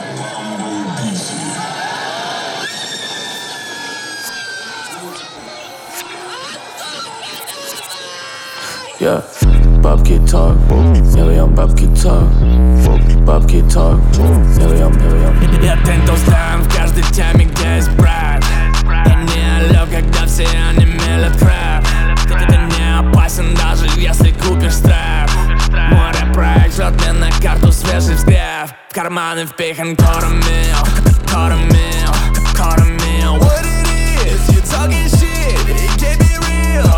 Yeah, бабки talk, миллион бабки talk, бабки talk, миллион. Я тентал сдам в каждой теме, где есть брат. Я не лёг, когда все онемели прав. Ты не опасен, даже если купишь штраф. Море проект жжёт мне на карту свежий взгляд. В карманы впихан коромил. What it is, you talking shit, it can't be real.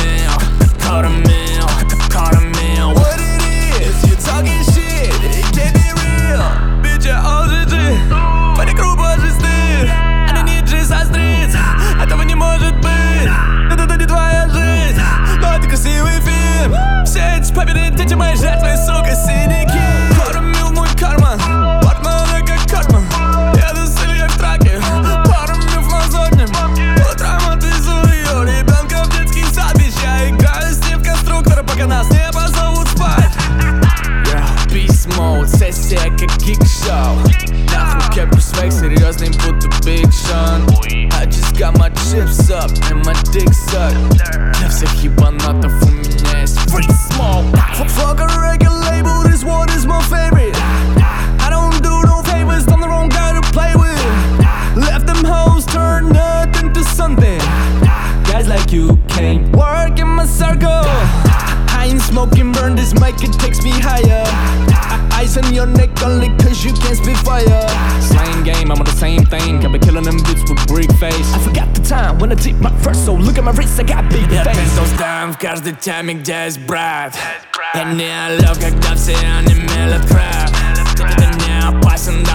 Коромил. What it is, you talking shit, it can't be real. Bitch, я OGG, парень грубо жестит. Они не G со стрит, этого не может быть. Это не твоя жизнь, но это красивый фильм. Все эти победы, дети мои жертвы, сука, синяки. Коромил мой карман, портмоне как Картман. Еду с Ильей в траке, коромил в мазотнем. Утром отвезу ее ребенка в детский сад. Bitch, я играю с ним в конструктора, пока нас не позовут спать. Beast mode, сессия как гик-шоу. Нахуй кепку свек, серьезный будто Big Sean. I just got my chips up and my dick sucked. Для всех ебанатов у меня есть free smoke. Fuck a record label, this one is my favorite. I don't do no favors, I'm the wrong guy to play with. Left them hoes turn nothing to something. Guys like you can't work in my circle. I ain't smoking, burn this mic, it takes me higher. Ice on your neck only cause you can't spit fire. Same game, I'm on the same thing. I've been killing them bitches with brick face. I forgot the time when I did my first, so look at my wrist, I got big face. Я тентал сдам в каждой теме, где есть брат. Я не лёг, когда все онемели прав. Ты не опасен,